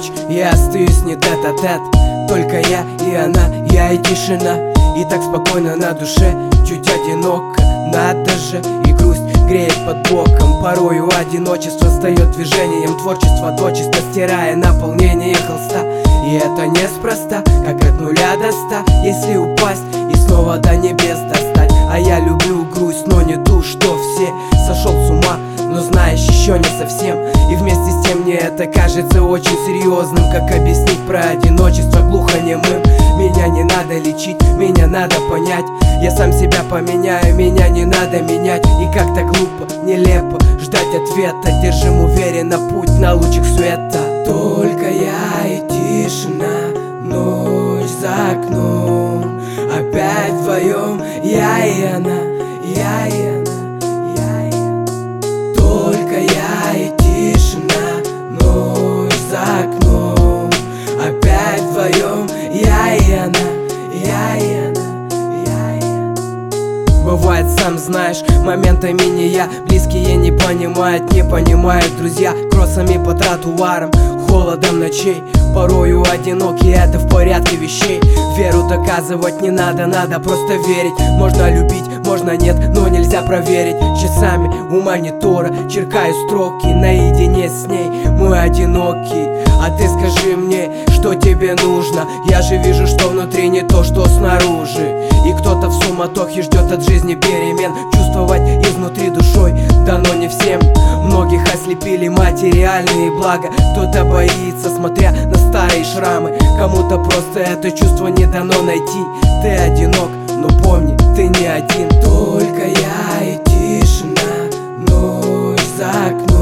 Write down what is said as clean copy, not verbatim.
ночь я остаюсь не тет-а-тет. Только я и она, я и тишина. И так спокойно на душе, чуть одиноко. Надо же, и грусть греет под боком. Порою одиночество встает движением. Творчество дочисто стирая наполнение холста. И это неспроста, как от 0 до 100. Если упасть и снова до небес достать. А я люблю грусть, но не ту, что все. Сошел с ума, но знаешь, еще не совсем. И вместе с тем мне это кажется очень серьезным. Как объяснить про одиночество глухонемым? Меня не надо лечить, меня надо понять. Я сам себя поменяю, меня не надо менять. И как-то глупо, нелепо ждать ответа. Держим уверенно путь на лучик света. Только я и тишина, ночь за окном. Опять вдвоем, я и она, я и она, я и она. Только я и тишина, ночь за окном. Опять вдвоем, я и она, я и она, я и она. Бывает, сам знаешь, моментами не я. Близкие не понимают, не понимают друзья. Кроссами по тротуарам, холодом ночей. Порою одинокий, это в порядке вещей. Веру доказывать не надо, надо просто верить. Можно любить, можно нет, но нельзя проверить. Часами у монитора черкаю строки. Наедине с ней мы одиноки. А ты скажи мне, что тебе нужно. Я же вижу, что внутри не то, что снаружи. И кто-то в суматохе ждет от жизни перемен. Чувствовать изнутри душой дано не всем. Многих ослепили материальные блага. Кто-то боится, смотря на старые шрамы. Кому-то просто это чувство не дано найти. Ты одинок, но помни, ты не один. Только я и тишина, ночь за окном.